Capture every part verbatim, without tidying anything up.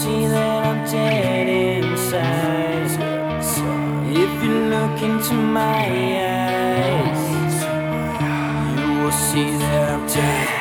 see that I'm dead inside. If you look into my eyes, you will see that I'm dead.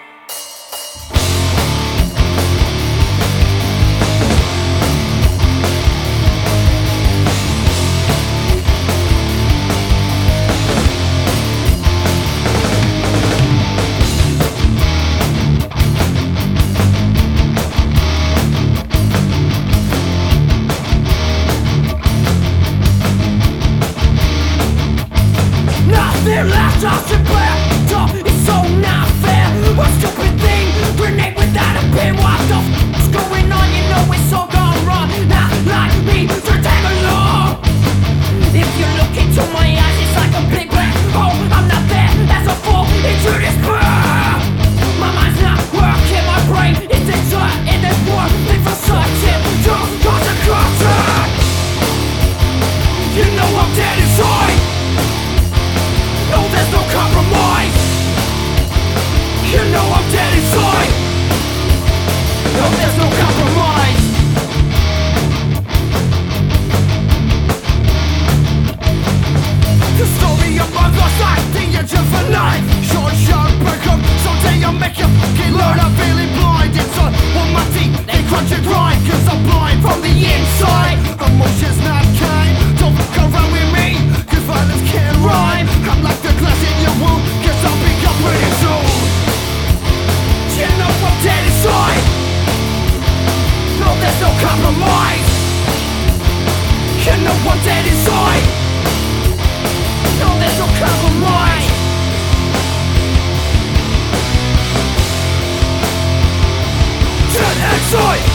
Nothing left us to bear. It's so not fair. A stupid thing, grenade without a pin. What the f***'s going on? You know it's all gone wrong. Not like me to tag along. If you look into my eyes, it's like a big black hole. I'm not there as a fall into this blur. My mind's not working, my brain is a dirt in this war. Think for searching, just cause a curtain. You know I'm dead inside. No, there's no compromise. You know I'm dead inside. No, there's no compromise. The story of my lost life, the edge of a knife. Short, sharp, break up. Someday I'll make you fucking learn. I'm feeling blind inside. On my feet, they crunch and grind. Cause I'm blind from the inside. Emotions not kind. Don't fuck around with me, cause violence can't rhyme. I'm like the glass in your wound, guess I'll pick up pretty soon. You know I'm dead inside. No, there's no compromise. You know I'm dead inside. No, there's no compromise. Dead inside.